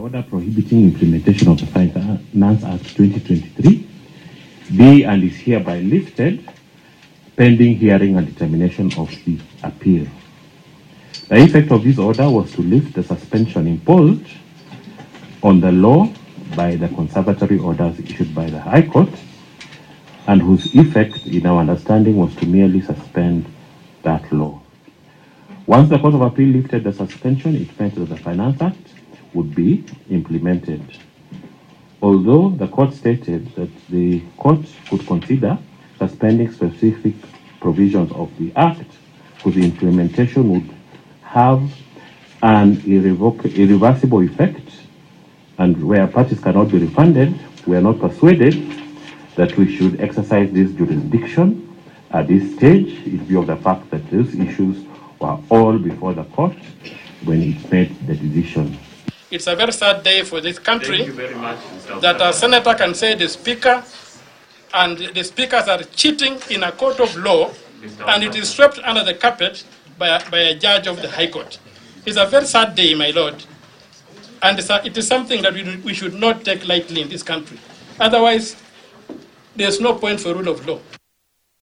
order prohibiting implementation of the Finance Act 2023 be and is hereby lifted pending hearing and determination of the appeal. The effect of this order was to lift the suspension imposed on the law by the conservatory orders issued by the High Court, and whose effect, in our understanding, was to merely suspend that law. Once the Court of Appeal lifted the suspension, it meant that the Finance Act would be implemented. Although the court stated that the court could consider suspending specific provisions of the Act, whose implementation would have an irreversible effect, and where parties cannot be refunded, we are not persuaded that we should exercise this jurisdiction at this stage in view of the fact that those issues were all before the court when it made the decision. It's a very sad day for this country that a senator can say the speaker and the speakers are cheating in a court of law, and it is swept under the carpet by a judge of the High Court. It's a very sad day, my lord, and it is something that we should not take lightly in this country. Otherwise, there's no point for rule of law.